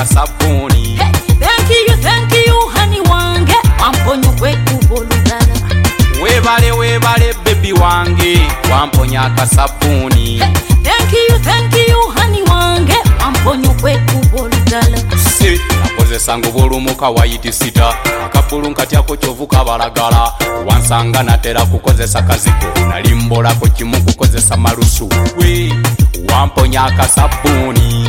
akasabuni. Thank you honey wange wamponya kwekuba olugala. Webale baby wange wamponya akasabuni. Thank you honey wange wamponya kwekuba olugala. Si nakozesa ngobulumuka wayiti sita akabulu nkatyako kyovu kabalagala wansanga natera kukozesa kaziko nalimbolako kimu kukozesa malusu we wamponya akasabuni.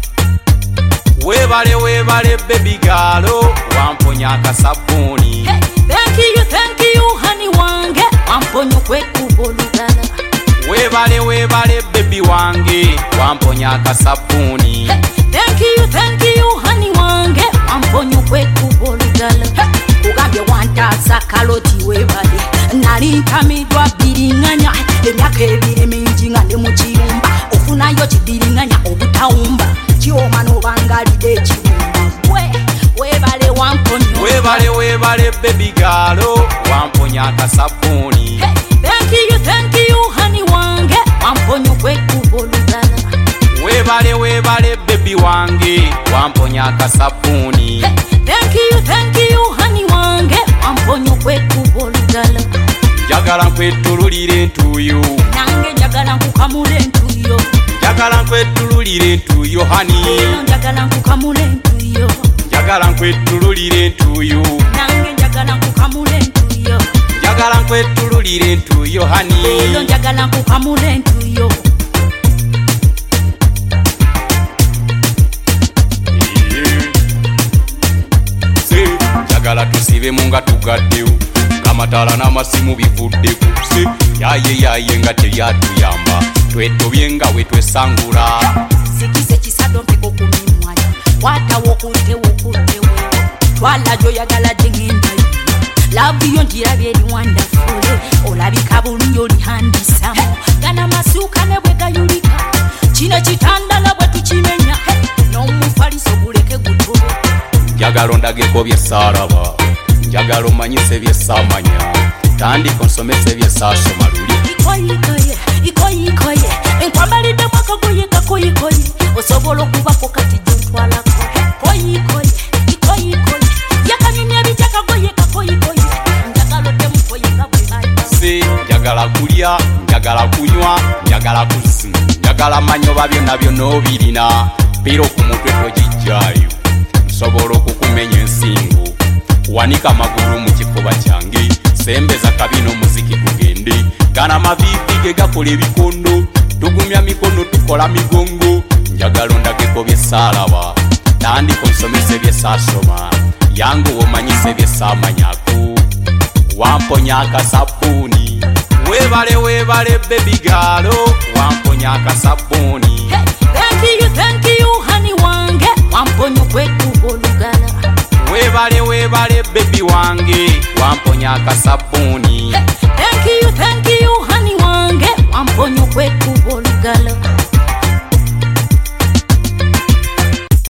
Webale baby galo wamponya akasabuni. Thank you honey wange wamponya kwekuba olugala. Webale baby wange wamponya akasabuni. Thank you honey wange wamponya kwekuba olugala. Kugambye wantaasa kaloti webale nali ntamidwa bbiringanya emyaka ebiri mingi nga ndi mu kiyumba ofunayo kibiringanya obutawumba kioma n'obangalidde ekibumba webale wamponya. Webale baby galo wamponya akasabuni. Thank you honey wange wamponya kwekuba olugala. Webale baby wange wamponya akasabuni. Thank you honey wange wamponya kwekuba olugala. Njagala nkwetululira entuuyo nange njagala nkukamula entuuyo. njagala nkwetululira entuuyo hani njagala nkukamula entuuyo. njagala nkwetululira entuuyo nange njagala nkukamula entuuyo. njagala nkwetululira entuuyo hani njagala nkukamula entuuyo. njagala tusibemu nga tugaddewo kamatala n'amasimu bivuddeku se yaye nga teryatuyamba twetobye nga wetwesangula. Sikise kisado mpeko kumimwanya watawo kuttewo twalajo yagala jengendayo lavu yo njirabye eri wonderful olabika bulungi olihandisamu gana masuuka ne bwe gayulika kino kitandala bwe tukimenya n'omufaliso guleke gutobe. njagala ondageko byesaalaba njagala omanyise byesaamanya tandika onsomese byesaasoma luli. ikoyikoye enkwambaliddemu akagoye kakoyikoye osobola okubako kati gyentwalako. Koyikoye yakanyumya ebijja kagoye kakoyikoye njagala oddemu koye nga bwe bali. Si njagala kulya njagala kunywa njagala kusi njagala manyoba byonna byonna obirina piro ku mutwe togijjaayo nsobola okukumenya ensingo wanika amagulu mu kifuba kyange sembeza kabino muziki tugende gana mavivi ge gakola ebikondo tugumya mikono tukola migongo njagala ondageko byesaalaba tandika onsomese byesaasoma yange womanyise byesaamanyako wamponya akasabuni. Webale baby galo wamponya akasabuni. Thank you honey wange wamponya kwekuba olugala. Webale baby wange wamponya akasabuni. Thank you honey wange wamponya kwekuba